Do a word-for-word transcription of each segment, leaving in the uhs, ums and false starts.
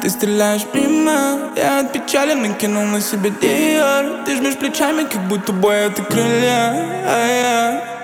Ты стреляешь мимо, я от печали накинул на себя Диор. Ты жмешь плечами, как будто бой это крылья, а я...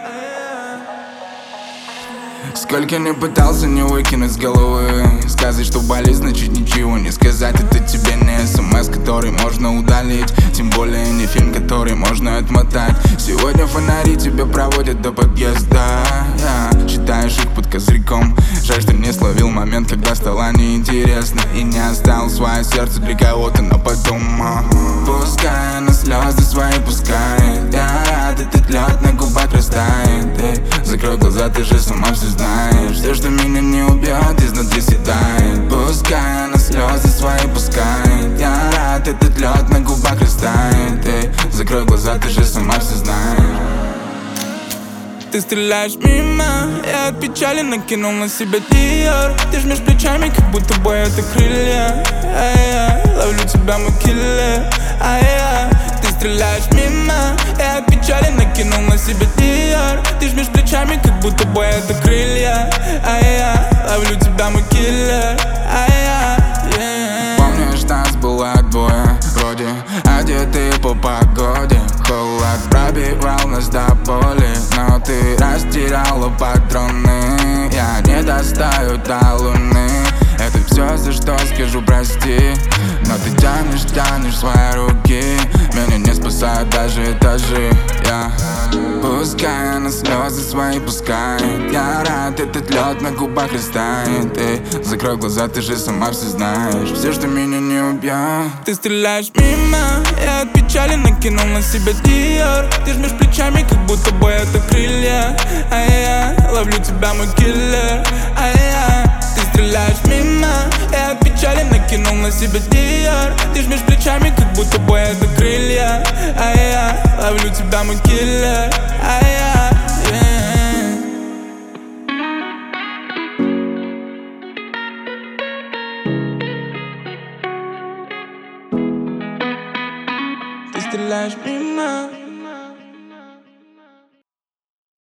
Сколько не пытался не выкинуть с головы. Сказать, что болит, значит ничего не сказать. Это тебе не смс, который можно удалить. Тем более не фильм, который можно отмотать. Сегодня фонари тебя проводят до подъезда. yeah. Читаешь их под козырьком. Жаль, что не словил момент, когда стало неинтересно. И не оставил свое сердце для кого-то на потом. Пускай она слезы свои пускает. Я рад, этот лед на губах растает. Эй, закрой глаза, ты же сама все знаешь. Все, что меня не убьет, изнутри съедает. Пускай она слезы свои пускает. Я рад, этот лед на губах растает. Эй, закрой глаза, ты же сама все знаешь. Ты стреляешь мимо, я от печали накинул на себя Диор. Ты жмешь плечами, как будто бой это крылья, а я ловлю тебя, мой киллер, а я... Ты стреляешь мимо, я от печали накинул на себя Диор. Ты жмешь плечами, как будто бой это крылья, а я ловлю тебя, мой киллер, а я... yeah. Помнишь, нас было двое, вроде одетые по погоде. Холод пробивал нас до боли, но ты растеряла патроны. Я не достаю до луны. Это все, за что скажу прости. Но ты тянешь, тянешь свои руки. Меня не спасают даже этажи, yeah. Пускай она слезы свои пускает. Я рад, этот лед на губах растает. Эй, закрой глаза, ты же сама все знаешь. Все, что меня не убьет. Ты стреляешь мимо, я от печали накинул на себя Диор. Ты жмешь плечами, как будто бой это крылья, а я ловлю тебя, мой киллер, а я... Ты стреляешь мимо, я от печали накинул на себя Диор. Ты жмешь плечами, как будто бой это крылья, а я ловлю тебя, мой киллер, а я... yeah. Ты стреляешь мимо.